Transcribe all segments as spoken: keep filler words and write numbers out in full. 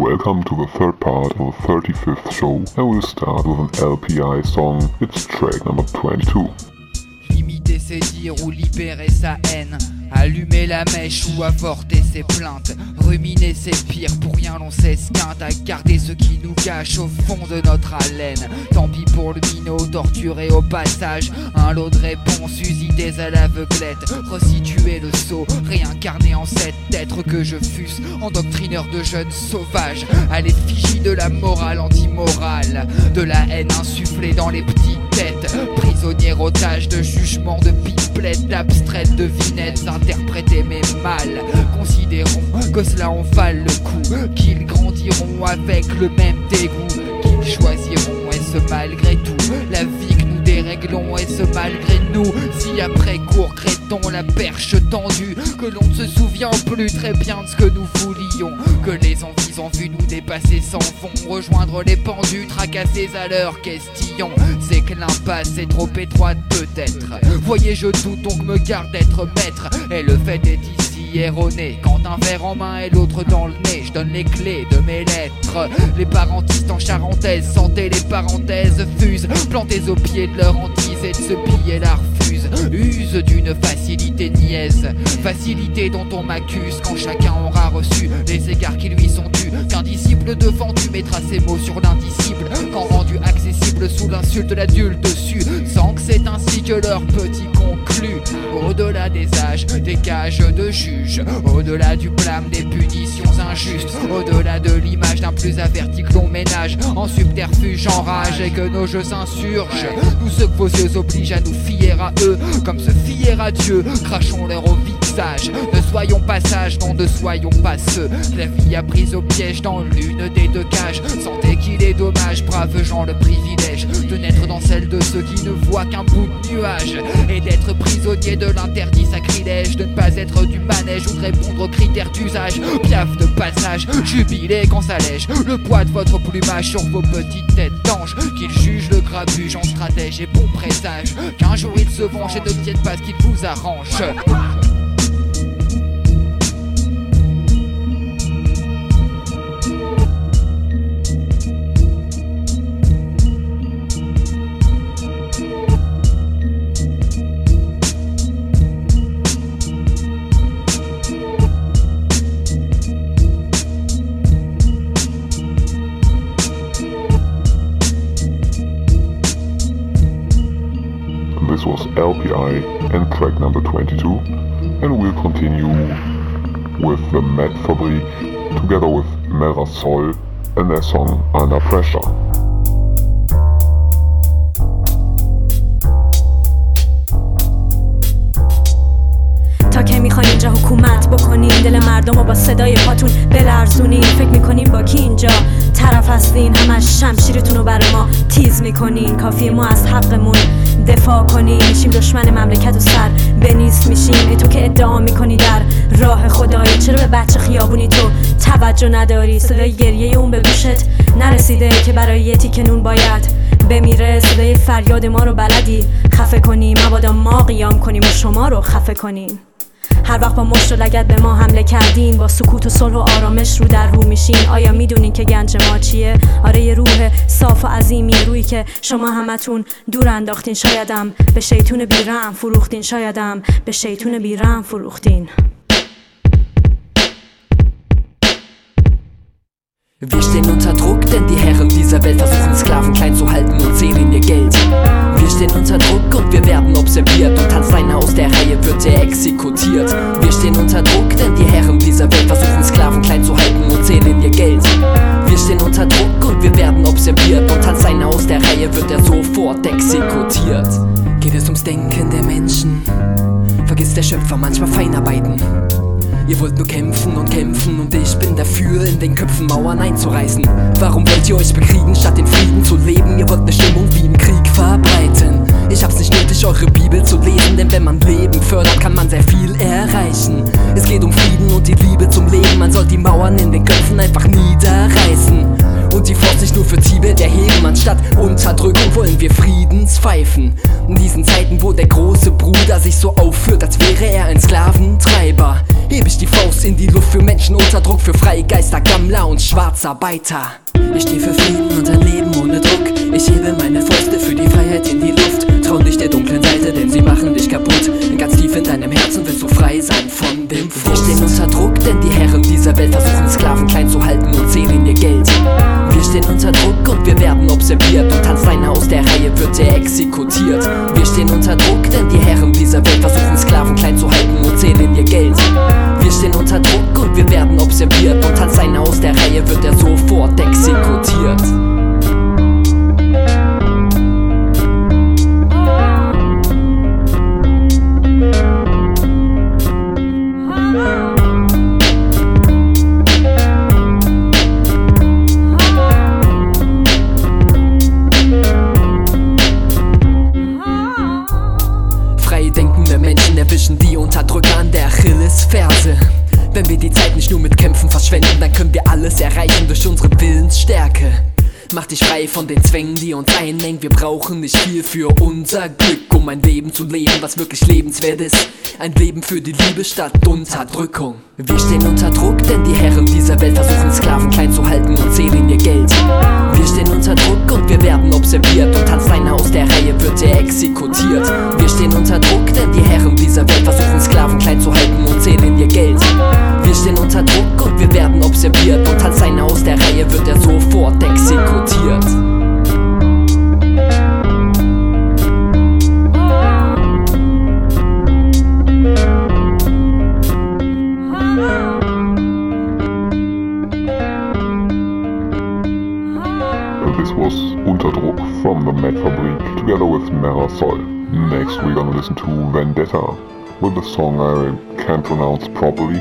Welcome to the third part of the thirty-fifth show. I will start with an L P I song. It's track number twenty-two. Limiter ses dires ou libérer sa haine, allumer la mèche ou avorter ses plaintes, ruminer ses pires, pour rien l'on s'esquinte à garder ce qui nous cache au fond de notre haleine. Tant pis pour le minot, torturé au passage, un lot de réponses usitées à l'aveuglette, resituer le sceau, réincarné en cet être que je fusse, endoctrineur de jeunes sauvages, à l'effigie de la morale antimorale, de la haine insufflée dans les petites têtes, prisonnier otage de jugements, de pipelettes, d'abstraites devinettes interprétées mais mal. Considérons que cela en vale le coup, qu'ils grandiront avec le même dégoût, qu'ils choisiront, et ce malgré tout, la vie que nous déréglons, et ce malgré nous, si après coup regrettons la perche tendue, que l'on ne se souvient plus très bien de ce que nous voulions, que les envies en vue nous dépasser s'en vont, rejoindre les pendus tracassés à leur question. C'est que l'impasse est trop étroite peut-être, voyez je doute donc me garde d'être maître, et le fait est ici erroné, quand un verre en main et l'autre dans le nez, je donne les clés de mes lettres. Les parentistes en charentaise, sentez les parenthèses fusent, plantez au pied de leur hantise et de ce billet la refuse, use d'une facilité niaise, facilité dont on m'accuse quand chacun aura reçu les égards qui lui sont dus, qu'un disciple défendu mettra ses mots sur l'indicible, quand rendu accessible sous l'insulte de l'adulte dessus, sans que c'est ainsi que leur petit conclut. Au-delà des âges, des cages de juges, au-delà du blâme, des punitions injustes, au-delà de l'image d'un plus averti que l'on ménage en subterfuge, en rage, et que nos jeux s'insurgent, nous ceux que vos yeux obligent à nous fier à eux, comme se fier à Dieu, crachons-leur au visage. Ne soyons pas sages, non ne soyons pas ceux, la vie a pris au piège dans l'une des deux cages. Sentez qu'il est dommage, braves gens, le privilège de naître dans celle de ceux qui ne voient qu'un bout de nuage, et d'être prisonnier de l'interdit sacrilège, de ne pas être du manège ou de répondre aux critères d'usage. Piaf de passage, jubilez quand ça lège le poids de votre plumage sur vos petites têtes d'ange, qu'ils jugent le grabuge en stratège et bon présage, qu'un jour ils se vengent et ne tiennent pas ce qu'il vous arrange. This was L P I and track number twenty-two, and we'll continue with the Mad Fabrik together with Merasol and their song Under Pressure. تا که میخواین اینجا حکومت بکنین، دل مردم رو با صدای پاتون بلرزونین، فکر میکنین با کی اینجا طرف هستین، همش شمشیرتون رو برای ما تیز میکنین، کافیه ما از حقمون دفاع کنیم، میشیم دشمن مملکت و سر به نیست میشیم. ای تو که ادعا میکنی در راه خدایی، چرا به بچه خیابونی تو توجه نداری؟ صدای گریه اون به گوشت نرسیده که برای یه تیکه نون باید بمیره؟ صدای فریاد ما رو بلدی خفه کنی، مبادا ما قیام کنیم و شما رو خفه کنیم. هر وقت با مشت و لگد به ما حمله کردین، با سکوت و صلح و آرامش رو در رو میشین. آیا میدونین که گنج ما چیه؟ آره یه روح صاف و عظیمی، روحی که شما همتون دور انداختین. شایدم به شیطون بیرحم فروختین، شایدم به شیطون بیرحم فروختین. Wir stehen unter Druck, denn die Herren dieser Welt versuchen Sklaven klein zu halten und zählen ihr Geld. Wir stehen unter Druck und wir werden observiert, und tanzt einer aus der Reihe wird er exekutiert. Wir stehen unter Druck, denn die Herren dieser Welt versuchen Sklaven klein zu halten und zählen ihr Geld. Wir stehen unter Druck und wir werden observiert, und tanzt einer aus der Reihe wird er sofort exekutiert. Geht es ums Denken der Menschen, vergisst der Schöpfer manchmal Feinarbeiten. Ihr wollt nur kämpfen und kämpfen, und ich bin dafür, in den Köpfen Mauern einzureißen. Warum wollt ihr euch bekriegen, statt in Frieden zu leben? Ihr wollt eine Stimmung wie im Krieg verbreiten. Ich hab's nicht nötig, eure Bibel zu lesen, denn wenn man Leben fördert, kann man sehr viel erreichen. Es geht um Frieden und die Liebe zum Leben, man soll die Mauern in den Köpfen einfach niederreißen. Und die Faust nicht nur für Tibet erheben, anstatt Unterdrückung wollen wir Friedenspfeifen. In diesen Zeiten, wo der große Bruder sich so aufführt, als wäre er ein Sklaventreiber. heb ich die Faust in die Luft für Menschen unter Druck, für freie Geister, Gammler und Schwarzarbeiter. Ich steh für Frieden und ein Leben ohne Druck. Ich hebe meine Fäuste für die Freiheit in die Luft. Trau nicht der dunklen Seite, denn sie machen dich kaputt. Ganz tief in deinem Herzen willst du frei sein von dem Frust. Wir stehen unter Druck, denn die Herren dieser Welt versuchen Sklaven klein zu halten und zählen ihr Geld. Wir stehen unter Druck und wir werden observiert, und tanzt einer aus der Reihe wird er exekutiert. Wir stehen unter Druck, denn die Herren dieser Welt versuchen Sklaven klein zu halten und zählen ihr Geld. Wir stehen unter Druck und wir werden observiert, und tanzt einer aus der Reihe wird er sofort exekutiert. Freidenkende Menschen erwischen die Unterdrücker an der Achillesferse. Wenn wir die Zeit nicht nur mit Kämpfen verschwenden, dann können wir alles erreichen durch unsere Willensstärke. Mach dich frei von den Zwängen, die uns einengen. Wir brauchen nicht viel für unser Glück, um ein Leben zu leben, was wirklich lebenswert ist. Ein Leben für die Liebe statt Unterdrückung. Wir stehen unter Druck, denn die Herren dieser Welt versuchen Sklaven klein zu halten und zählen ihr Geld. Wir stehen unter Druck und wir werden observiert, und tanzt einer aus der Reihe wird er exekutiert. Wir stehen unter Druck, denn die Herren dieser Welt versuchen Sklaven klein zu halten und zählen ihr Geld. Wir stehen unter Druck und wir werden observiert, und tanzt einer aus der Reihe wird er sofort exekutiert. This was Unterdruck from the Mad Fabrik together with Merasol. Next we're gonna listen to Vendetta with the song I can't pronounce properly.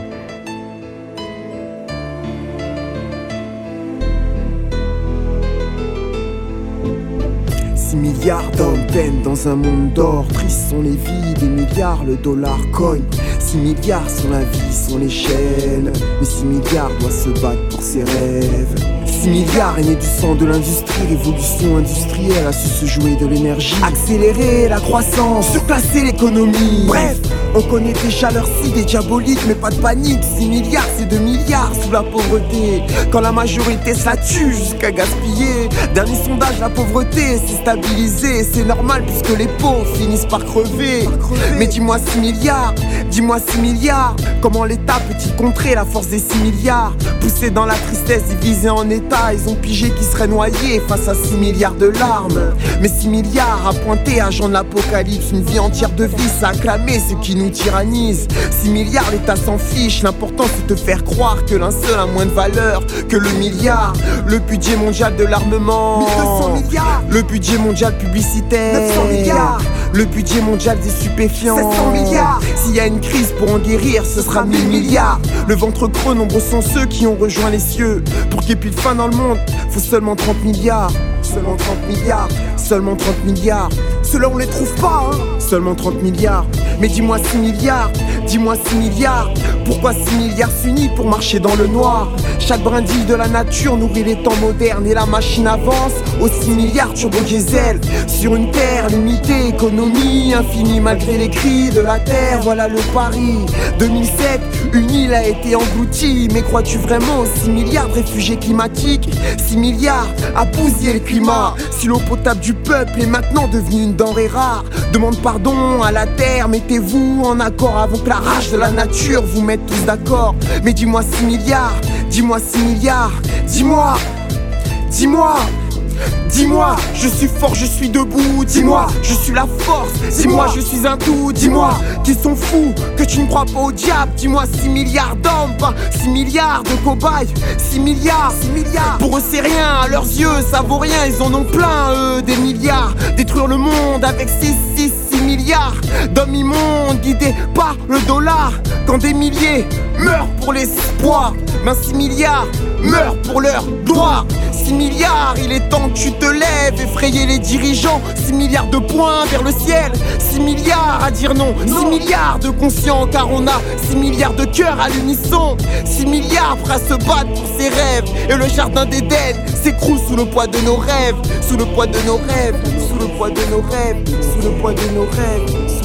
Six milliards d'hommes peinent dans un monde d'or. Tristes sont les vies, des milliards le dollar cogne. Six milliards sont la vie, sont les chaînes. Mais six milliards doivent se battre pour ses rêves. Six milliards est né du sang de l'industrie. Révolution industrielle a su se jouer de l'énergie. Accélérer la croissance, surclasser l'économie. Bref, on connaît des chaleurs si des diaboliques, mais pas de panique. Six milliards c'est deux milliards sous la pauvreté. Quand la majorité se la tue jusqu'à gaspiller. Dernier sondage, la pauvreté s'est stabilisée. C'est normal puisque les pauvres finissent par crever, par crever. Mais dis-moi six milliards, dis-moi six milliards. Comment l'État peut-il contrer la force des six milliards? Poussés dans la tristesse, divisés en états, ils ont pigé qu'ils seraient noyés face à six milliards de larmes. Mais six milliards à pointer, agent de l'apocalypse. Une vie entière de vices à acclamer ceux qui nous tyrannisent. Six milliards, l'État s'en fiche. L'important c'est de faire croire que l'un seul a moins de valeur que le milliard. Le budget mondial de l'armement, mille deux cents milliards. Le budget mondial publicitaire, neuf cents milliards. Le budget mondial des stupéfiants, sept cents milliards. S'il y a une crise pour en guérir, ce sera mille milliards. Le ventre creux, nombreux sont ceux qui ont rejoint les cieux. Pour qu'il y ait plus de faim dans le monde, faut seulement trente milliards. Seulement trente milliards, seulement trente milliards. Ceux-là on les trouve pas, hein. Seulement trente milliards. Mais dis-moi six milliards, dis-moi six milliards. Pourquoi six milliards s'unissent pour marcher dans le noir? Chaque brindille de la nature nourrit les temps modernes. Et la machine avance aux six milliards turbo diesel. Sur une terre limitée, économie infinie malgré les cris de la terre. Voilà le pari. deux mille sept, une île a été engloutie. Mais crois-tu vraiment aux six milliards de réfugiés climatiques? Six milliards à bousiller le climat. Si l'eau potable du peuple est maintenant devenue une denrée rare, demande pardon à la terre, mettez-vous en accord avant que la rage de la nature vous mette tous d'accord. Mais dis-moi six milliards, dis-moi six milliards, dis-moi, dis-moi. Dis-moi, je suis fort, je suis debout. Dis-moi, je suis la force. Dis-moi, je suis un tout. Dis-moi, qu'ils sont fous, que tu ne crois pas au diable. Dis-moi, six milliards d'hommes, pas six milliards de cobayes. Six milliards, six milliards. Pour eux c'est rien, à leurs yeux ça vaut rien. Ils en ont plein, eux, des milliards. Détruire le monde avec six, six, six milliards d'hommes immondes guidés par le dollar. Quand des milliers meurent pour l'espoir, ben six milliards meurent pour leur gloire. Six milliards, il est temps que tu te lèves, effrayer les dirigeants. Six milliards de points vers le ciel. Six milliards à dire non, non. Six milliards de conscients car on a six milliards de cœurs à l'unisson. Six milliards prêts à se battre pour ses rêves. Et le jardin d'Éden s'écroule sous le poids de nos rêves. Sous le poids de nos rêves. Sous le poids de nos rêves. Sous le poids de nos rêves. Sous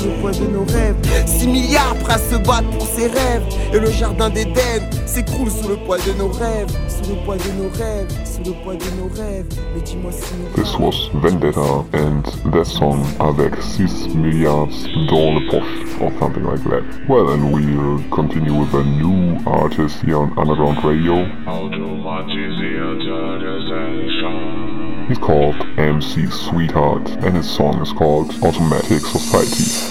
le poids de nos rêves. Six milliards prêts à se battre pour ses rêves. Et le jardin d'Éden s'écroule sous le poids de nos rêves. Sous le poids de nos rêves, sous le poids de nos rêves. Mais dis-moi si nous... This was Vendetta and their song avec six milliards dans le poche or something like that. Well, and we'll continue with a new artist here on Underground Radio. He's called M C Sweetheart and his song is called Automatic Society.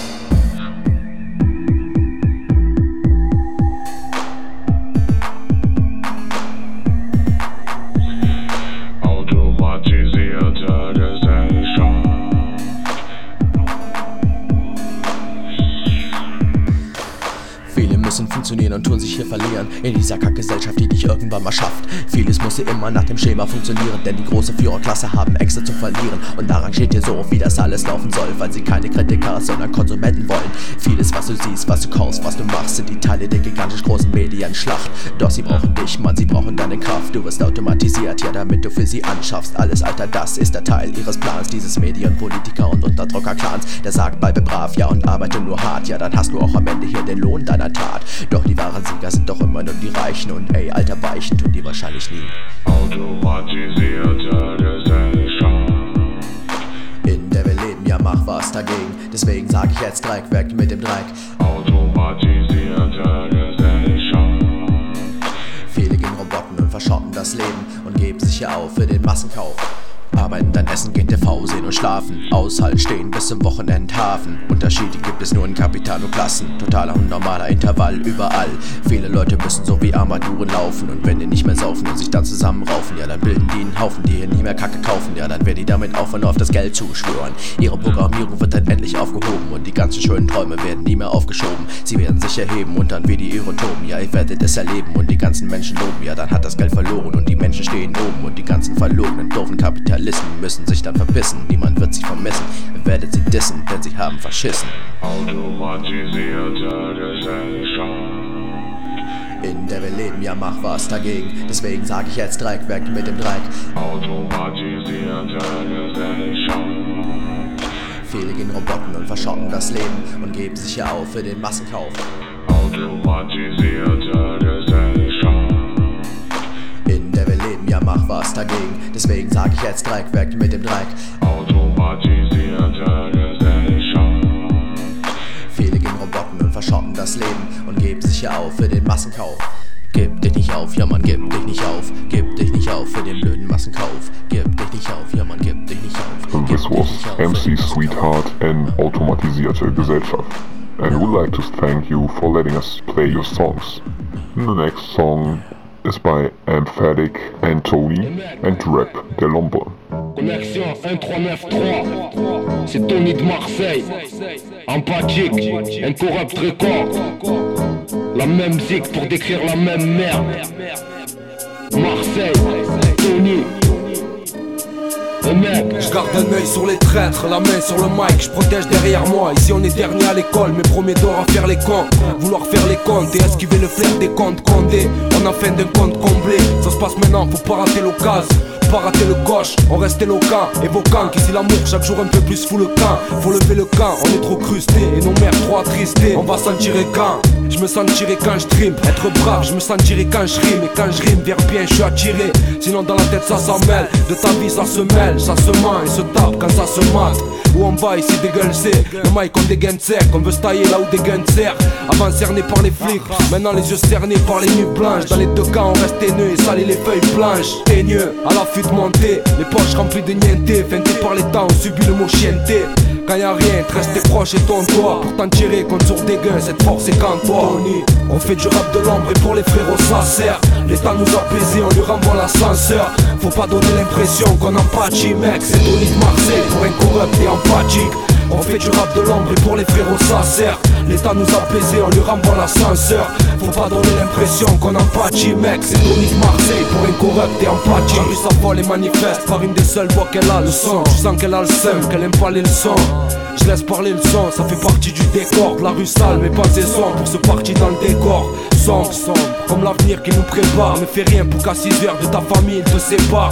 Funktionieren und tun sich hier verlieren in dieser Kackgesellschaft, die dich irgendwann mal schafft. Vieles muss hier immer nach dem Schema funktionieren, denn die große Führerklasse haben extra zu verlieren. Und daran steht dir so, wie das alles laufen soll, weil sie keine Kritiker, sondern Konsumenten wollen. Vieles, was du siehst, was du kaufst, was du machst, sind die Teile der gigantisch großen Medienschlacht. Doch sie brauchen dich, Mann, sie brauchen deine Kraft. Du wirst automatisiert, ja, damit du für sie anschaffst. Alles, Alter, das ist der Teil ihres Plans, dieses Medienpolitiker und Unterdrücker-Clans. Der sagt, bleibe brav, ja, und arbeite nur hart, ja, dann hast du auch am Ende hier den Lohn deiner Tat. Doch die wahren Sieger sind doch immer nur die Reichen und ey, alter, weichen tun die wahrscheinlich nie. Automatisierte Gesellschaft. In der wir leben, ja, mach was dagegen. Deswegen sag ich jetzt Dreck weg mit dem Dreck. Automatisierte Gesellschaft. Viele gehen Roboten und verschrotten das Leben und geben sich hier auf für den Massenkauf. Arbeiten, dann essen, gehen T V sehen und schlafen. Aushalten, stehen bis zum Wochenendhafen. Unterschiede gibt es nur in Kapital und Klassen. Totaler und normaler Intervall überall. Viele Leute müssen so wie Armaduren laufen. Und wenn die nicht mehr saufen und sich dann zusammenraufen, ja, dann bilden die einen Haufen, die hier nie mehr Kacke kaufen. Ja, dann werden die damit aufhören, auf das Geld zuschwören. Ihre Programmierung wird dann endlich aufgehoben und die ganzen schönen Träume werden nie mehr aufgeschoben. Sie werden sich erheben und dann wie die Irren toben. Ja, ihr werdet es erleben und die ganzen Menschen loben. Ja, dann hat das Geld verloren und die Menschen stehen oben. Und die ganzen verlogenen, doofen Kapitalisten müssen sich dann verbissen, niemand wird sich vermissen. Ihr werdet sie dissen, denn sie haben verschissen. Automatisierte Gesellschaft. In der wir leben, ja, mach was dagegen. Deswegen sag ich jetzt Dreck weg mit dem Dreck. Automatisierte Gesellschaft. Viele gehen Roboten und verschrotten das Leben und geben sich hier auf für den Massenkauf. Automatisierte Gesellschaft. In der wir leben, ja, mach was dagegen. Deswegen sag ich jetzt Dreck weg mit dem Dreck. Automatisierte Gesellschaft. Viele gehen Roboten und verschrotten das Leben und geben sich hier auf für den Massenkauf. Gib dich nicht auf, ja, man, gib dich nicht auf. Gib dich nicht auf für den blöden Massenkauf. Gib dich nicht auf, ja, man, gib dich nicht auf. And this was M C Sweetheart and Automatisierte Gesellschaft. And we'd like to thank you for letting us play your songs. The next song is by Emphatic and Tony and Rap de Lombo. Connexion un trois neuf trois, c'est Tony de Marseille. Empathique, Incorrupt Record. La même zik pour décrire la même merde. Marseille, Tony. Je garde un œil sur les traîtres, la main sur le mic, je protège derrière moi. Ici on est dernier à l'école, mais premier d'or à faire les cons. Vouloir faire les comptes et esquiver le flair des comptes Condé. On a fin d'un compte comblé, ça se passe maintenant, faut pas rater l'occasion. Pas rater le coche, on reste éloquent, évoquant qu'ici l'amour chaque jour un peu plus fout le camp. Faut lever le camp, on est trop crusté et nos mères trop attristés. On va s'en tirer quand? Je me sentirai quand je dream. Être brave, je me sentirai quand je rime. Et quand je rime vers bien, je suis attiré. Sinon dans la tête ça s'en mêle. De ta vie ça se mêle, ça se ment et se tape quand ça se mate. Où on va ici dégueuler, le mic on dégaine sec. On veut se tailler là où des guns serrent. Avant cerné par les flics, maintenant les yeux cernés par les nuits blanches. Dans les deux cas on reste haineux et salit les feuilles blanches. Teigneux, à la fuite montée, les poches remplies de nienté. Feinté par les temps, on subit le mot chienté. Quand y'a rien, te reste tes proches et ton toit. Pour t'en tirer, compte sur des guns, cette force est qu'en toi. On fait du rap de l'ombre et pour les frérots ça sert. L'État nous a baisé, on lui renvoie l'ascenseur. Faut pas donner l'impression qu'on empathie, mec. C'est Tony de Marseille pour Incorrupt et empathique. On fait du rap de l'ombre et pour les frérots ça sert. L'État nous a baisé, on lui renvoie l'ascenseur. Faut pas donner l'impression qu'on empathie, mec. C'est Tony de Marseille pour Incorrupt et empathique. La rue s'affole et manifeste par une des seules voix qu'elle a, le son. Tu sens qu'elle a le seum, qu'elle aime pas les leçons. Je laisse parler le son, ça fait partie du décor. De la rue sale, mes pensées sont pour ce parti dans le décor. Sombre, sombre, comme l'avenir qui nous prépare. Ne fais rien pour qu'à six heures de ta famille te sépare. Y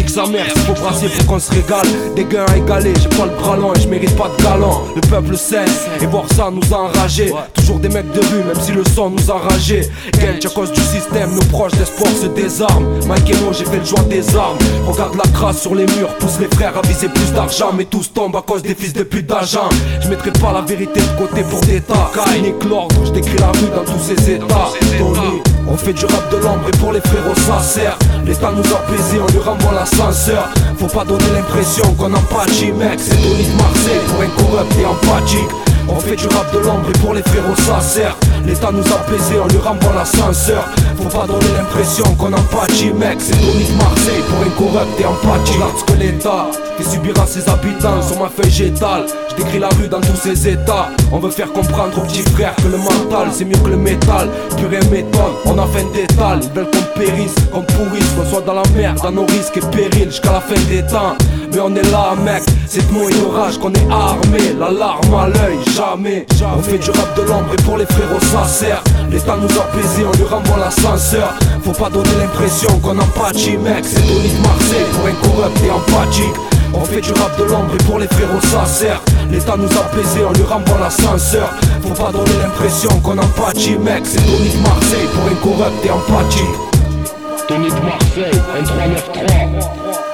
nique sa mère, s'il faut brasser pour qu'on se régale. Des gains à égaler, j'ai pas le bras long et je mérite pas de galant. Le peuple saigne et voir ça nous a enragés. Toujours des mecs de rue, même si le sang nous a ragés. Quel à cause du système, nos proches d'espoir se désarment. Mike et moi, j'ai fait le choix des armes. Regarde la crasse sur les murs, pousse les frères à viser plus d'argent. Mais tous tombent à cause des fils de pute d'agents. Je mettrai pas la vérité de côté pour d'état. Nique l'ordre, je décris la rue dans tous ses états. Tony, on fait du rap de l'ombre et pour les frérots ça sert. L'état nous a baisé, on lui renvoie l'ascenseur. Faut pas donner l'impression qu'on empathie, mec. C'est Tony de Marseille pour incorrupt et empathique. On fait du rap de l'ombre et pour les frérots ça sert. L'état nous a baisé, on lui renvoie l'ascenseur. Faut pas donner l'impression qu'on empathie, mec. C'est Tony de Marseille pour incorrupt et empathique. Regarde ce que l'état qui subira ses habitants sur ma feuille j'étale. Je décris la rue dans tous ses états. On veut faire comprendre aux petits frères que le mental c'est mieux que le métal. Plus rien m'étonne, on a fait d'étal. Ils veulent qu'on périsse, qu'on pourrisse, qu'on soit dans la merde, dans nos risques et périls jusqu'à la fin des temps. Mais on est là mec, c'est de mots et d'orage qu'on est armé. La larme à l'œil, jamais. On fait du rap de l'ombre et pour les frérots ça sert. L'état nous a baisé, on lui renvoie l'ascenseur. Faut pas donner l'impression qu'on empathie, mec. C'est Tony de Marseille pour incorrupt et empathique. On fait du rap de l'ombre et pour les frérots ça sert. L'état nous a baisé, on lui renvoie l'ascenseur. Faut pas donner l'impression qu'on empathie, mec. C'est Tony de Marseille pour incorrupt et empathique. Tony de Marseille, un trois neuf trois.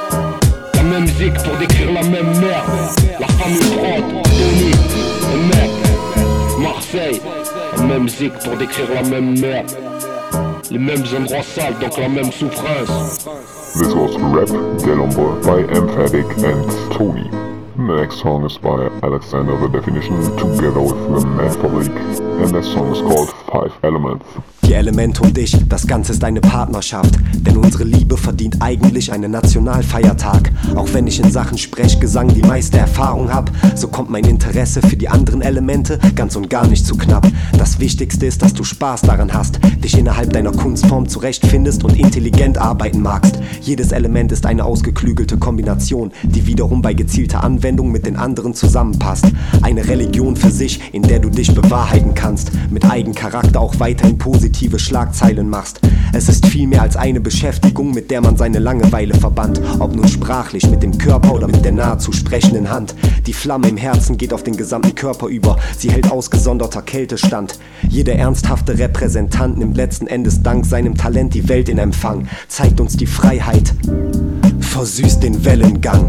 La même zik pour décrire la même merde. La famille frotte, Tony, le mec. Marseille, la même zik pour décrire la même merde. Les mêmes endroits sales, donc la même souffrance. This was Rap Del Hombre by Emphatic and Tony. The next song is by Alexander the Definition together with the Mad Fabrik, and that song is called Five Elements. Die Elemente und ich, das Ganze ist eine Partnerschaft. Denn unsere Liebe verdient eigentlich einen Nationalfeiertag. Auch wenn ich in Sachen Sprechgesang die meiste Erfahrung hab, so kommt mein Interesse für die anderen Elemente ganz und gar nicht zu knapp. Das Wichtigste ist, dass du Spaß daran hast, dich innerhalb deiner Kunstform zurechtfindest und intelligent arbeiten magst. Jedes Element ist eine ausgeklügelte Kombination, die wiederum bei gezielter Anwendung mit den anderen zusammenpasst. Eine Religion für sich, in der du dich bewahrheiten kannst, mit Eigencharakter auch weiterhin positiv Schlagzeilen machst. Es ist viel mehr als eine Beschäftigung, mit der man seine Langeweile verbannt. Ob nun sprachlich, mit dem Körper oder mit der nahezu sprechenden Hand. Die Flamme im Herzen geht auf den gesamten Körper über. Sie hält ausgesonderter Kälte stand. Jeder ernsthafte Repräsentant nimmt letzten Endes dank seinem Talent die Welt in Empfang. Zeigt uns die Freiheit, versüßt den Wellengang.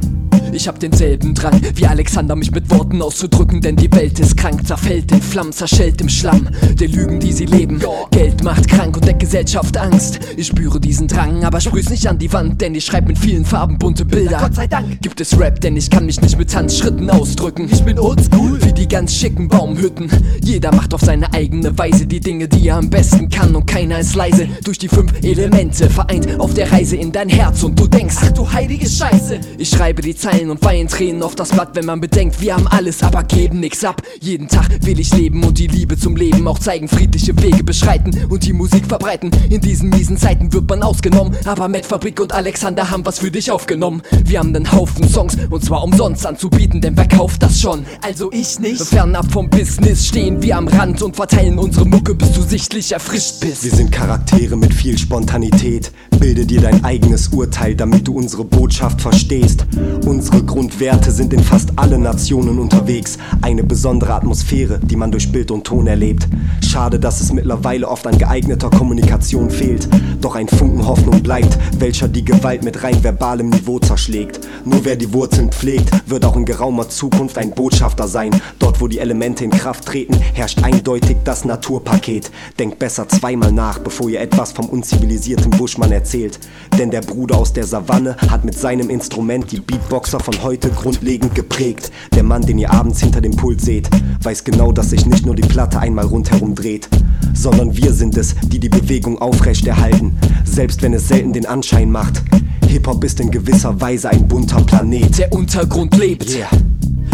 Ich hab denselben Drang wie Alexander, mich mit Worten auszudrücken, denn die Welt ist krank, zerfällt in Flammen, zerschellt im Schlamm der Lügen, die sie leben. Geld macht krank und der Gesellschaft Angst. Ich spüre diesen Drang, aber sprüh's nicht an die Wand, denn ich schreib mit vielen Farben bunte Bilder. Gott sei Dank gibt es Rap, denn ich kann mich nicht mit Tanzschritten ausdrücken. Ich bin oldschool wie die ganz schicken Baumhütten. Jeder macht auf seine eigene Weise die Dinge, die er am besten kann, und keiner ist leise. Durch die fünf Elemente vereint auf der Reise in dein Herz und du denkst, ach du heilige Scheiße. Ich schreibe die Zeilen und weinen Tränen auf das Blatt, wenn man bedenkt, wir haben alles, aber geben nix ab. Jeden Tag will ich leben und die Liebe zum Leben auch zeigen, friedliche Wege beschreiten und die Musik verbreiten. In diesen miesen Zeiten wird man ausgenommen, aber Mad Fabrik und Alexander haben was für dich aufgenommen. Wir haben einen Haufen Songs und zwar umsonst anzubieten, denn wer kauft das schon? Also ich nicht. Fernab vom Business stehen wir am Rand und verteilen unsere Mucke, bis du sichtlich erfrischt bist. Wir sind Charaktere mit viel Spontanität. Bilde dir dein eigenes Urteil, damit du unsere Botschaft verstehst. Unsere Grundwerte sind in fast allen Nationen unterwegs. Eine besondere Atmosphäre, die man durch Bild und Ton erlebt. Schade, dass es mittlerweile oft an geeigneter Kommunikation fehlt. Doch ein Funken Hoffnung bleibt, welcher die Gewalt mit rein verbalem Niveau zerschlägt. Nur wer die Wurzeln pflegt, wird auch in geraumer Zukunft ein Botschafter sein. Dort, wo die Elemente in Kraft treten, herrscht eindeutig das Naturpaket. Denkt besser zweimal nach, bevor ihr etwas vom unzivilisierten Buschmann erzählt. Denn der Bruder aus der Savanne hat mit seinem Instrument die Beatboxer von heute grundlegend geprägt. Der Mann, den ihr abends hinter dem Pult seht, weiß genau, dass sich nicht nur die Platte einmal rundherum dreht, sondern wir sind es, die die Bewegung aufrechterhalten, selbst wenn es selten den Anschein macht. Hip-Hop ist in gewisser Weise ein bunter Planet, der Untergrund lebt. Yeah.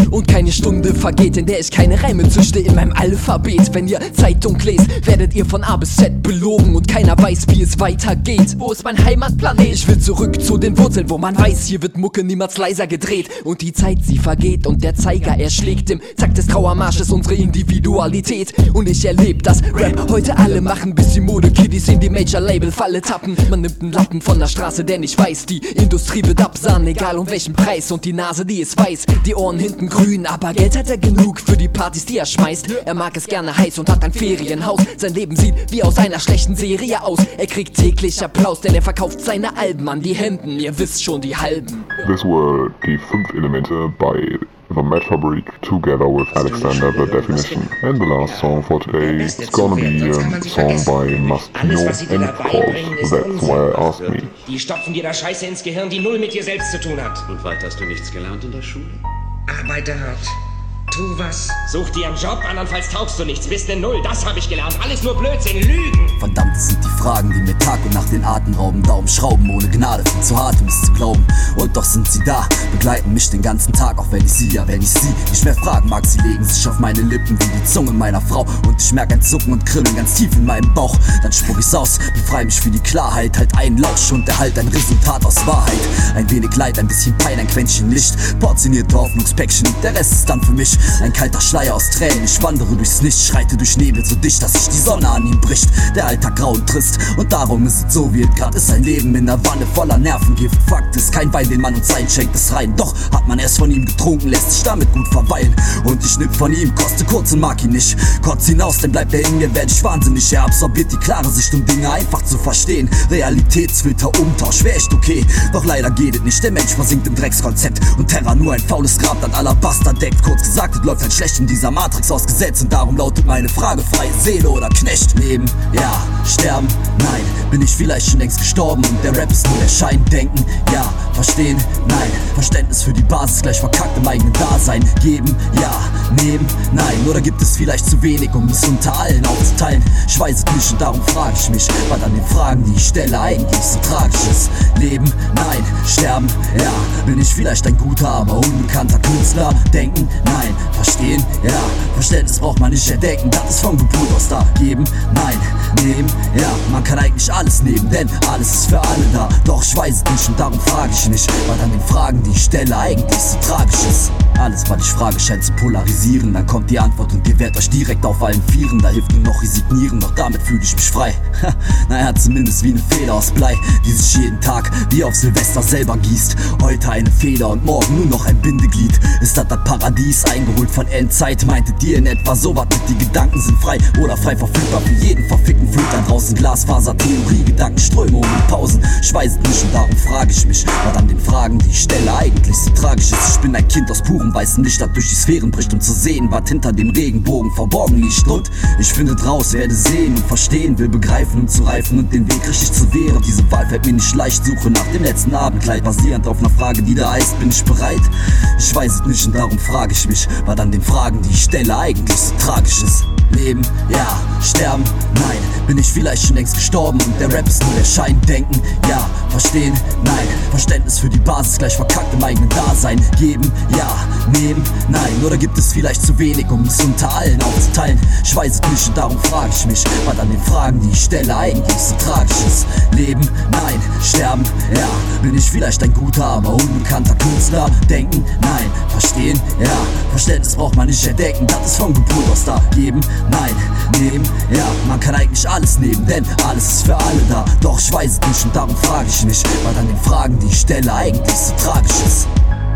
Und keine Stunde vergeht, in der ich keine Reime züchte in meinem Alphabet. Wenn ihr Zeitung lest, werdet ihr von A bis Z belogen und keiner weiß, wie es weitergeht. Wo ist mein Heimatplanet? Ich will zurück zu den Wurzeln, wo man weiß, hier wird Mucke niemals leiser gedreht. Und die Zeit, sie vergeht und der Zeiger, er schlägt im Takt des Trauermarsches unsere Individualität. Und ich erleb das Rap heute alle machen, bis die Mode-Kiddies in die Major-Label-Falle tappen. Man nimmt einen Lappen von der Straße, denn ich weiß, die Industrie wird absahnen, egal um welchen Preis. Und die Nase, die ist weiß, die Ohren hinten grün, aber Geld hat er genug für die Partys, die er schmeißt. Er mag es gerne heiß und hat ein Ferienhaus. Sein Leben sieht wie aus einer schlechten Serie aus. Er kriegt täglich Applaus, denn er verkauft seine Alben an die Hemden. Ihr wisst schon, die halben. This were die fünf Elemente by The Mad Fabrik together with Alexander The Definition. And the last song for today is gonna be a song by Mastino and of course That's Why I Asked Me. Die stopfen dir da Scheiße ins Gehirn, die null mit dir selbst zu tun hat. Und weiter hast du nichts gelernt in der Schule? Arbeite hart. Tu was. Such dir einen Job, andernfalls taugst du nichts. Bist ne Null, das habe ich gelernt. Alles nur Blödsinn, Lügen. Verdammt, es sind die Fragen, die mir Tag und Nacht den Atem rauben. Daumen schrauben ohne Gnade, viel zu hart, um es zu glauben. Und doch sind sie da, begleiten mich den ganzen Tag. Auch wenn ich sie, ja wenn ich sie nicht mehr fragen mag. Sie legen sich auf meine Lippen wie die Zunge meiner Frau. Und ich merke ein Zucken und Kribbeln ganz tief in meinem Bauch. Dann spuck ich's aus, befrei mich für die Klarheit. Halt einen Lausch und erhalt ein Resultat aus Wahrheit. Ein wenig Leid, ein bisschen Pein, ein Quäntchen Licht. Portionierte Hoffnungspäckchen, der Rest ist dann für mich ein kalter Schleier aus Tränen. Ich wandere durchs Licht, schreite durch Nebel so dicht, dass sich die Sonne an ihm bricht. Der Alltag grau und trist und darum ist es so wie es grad ist. Ein Leben in der Wanne voller Nervengift. Fakt ist, kein Wein, den man uns einschenkt, ist rein. Doch hat man erst von ihm getrunken, lässt sich damit gut verweilen. Und ich nipp von ihm, koste kurz und mag ihn nicht. Kotz hinaus, dann bleibt er in mir, werd ich wahnsinnig. Er absorbiert die klare Sicht, um Dinge einfach zu verstehen. Realitätsfilter, Umtausch, wär echt okay. Doch leider geht es nicht, der Mensch versinkt im Dreckskonzept. Und Terra nur ein faules Grab, das Alabaster deckt. Kurz gesagt, es läuft halt schlecht in dieser Matrix ausgesetzt. Und darum lautet meine Frage frei: Seele oder Knecht? Leben, ja, sterben, nein. Bin ich vielleicht schon längst gestorben und der Rap ist nur der Schein? Denken, ja, verstehen, nein. Verständnis für die Basis, gleich verkackt im eigenen Dasein. Geben, ja, nehmen, nein. Oder gibt es vielleicht zu wenig, um es unter allen aufzuteilen? Ich weiß es nicht und darum frage ich mich, was an den Fragen, die ich stelle, eigentlich so tragisch ist. Leben, nein. Sterben, ja. Bin ich vielleicht ein guter, aber unbekannter Künstler? Denken, nein. Verstehen, ja. Verständnis braucht man nicht entdecken, das ist von Geburt aus da. Geben, nein. Nehmen, ja. Man kann eigentlich alles nehmen, denn alles ist für alle da. Doch ich weiß es nicht und darum frage ich mich, was an den Fragen, die ich stelle, eigentlich so tragisch ist. Alles, was ich frage, scheint zu polarisieren. Dann kommt die Antwort und ihr werdet euch direkt auf allen Vieren. Da hilft nur noch resignieren, doch damit fühle ich mich frei. Naja, zumindest wie eine Feder aus Blei, die sich jeden Tag wie auf Silvester selber gießt. Heute eine Feder und morgen nur noch ein Bindeglied. Ist das das Paradies, eingeholt von Endzeit? Meintet ihr in etwa sowas mit die Gedanken sind frei oder frei verfügbar für jeden verfickten Filter draußen? Glasfaser-Theorie, Gedankenströme ohne Pausen. Ich weiß es nicht und darum frage ich mich, was an den Fragen, die ich stelle, eigentlich so tragisch ist. Ich bin ein Kind aus purem weißem Licht, das durch die Sphären bricht, um zu sehen, was hinter dem Regenbogen verborgen liegt. Und ich finde draus, werde sehen und verstehen, will begreifen und zu reifen und den Weg richtig zu wehren. Diese Wahl fällt mir nicht leicht, suche nach dem letzten Abendkleid, basierend auf einer Frage, die da heißt, bin ich bereit? Ich weiß es nicht und darum frage ich mich, was an den Fragen, die ich stelle, eigentlich so tragisch ist. Leben, ja, sterben, nein. Bin ich vielleicht schon längst gestorben und der Rap ist nur der Schein? Denken, ja, verstehen, nein. Verständnis für die Basis, gleich verkackt im eigenen Dasein. Geben, ja, nehmen, nein. Oder gibt es vielleicht zu wenig, um es unter allen aufzuteilen? Ich weiß es nicht und darum frage ich mich, was an den Fragen, die ich stelle, eigentlich so tragisch ist. Leben, nein. Sterben, ja. Bin ich vielleicht ein guter, aber unbekannter Künstler? Denken, nein. Verstehen, ja. Verständnis braucht man nicht entdecken, das ist von Geburt aus da. Geben, nein. Nehmen, ja. Man kann eigentlich alles nehmen, denn alles ist für alle da. Doch ich weiß es nicht und darum frage ich mich, was an den Fragen, die ich stelle, eigentlich so tragisch ist.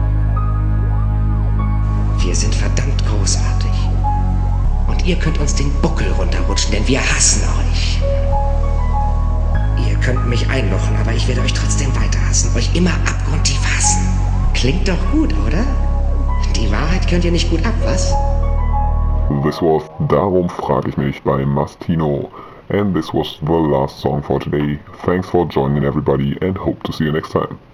Wir sind verdammt großartig. Und ihr könnt uns den Buckel runterrutschen, denn wir hassen euch. Ihr könnt mich einlochen, aber ich werde euch trotzdem weiter hassen. Euch immer abgrundtief hassen. Klingt doch gut, oder? Die Wahrheit könnt ihr nicht gut ab, was? This was Darum frag ich mich by Mastino. And this was the last song for today. Thanks for joining everybody and hope to see you next time.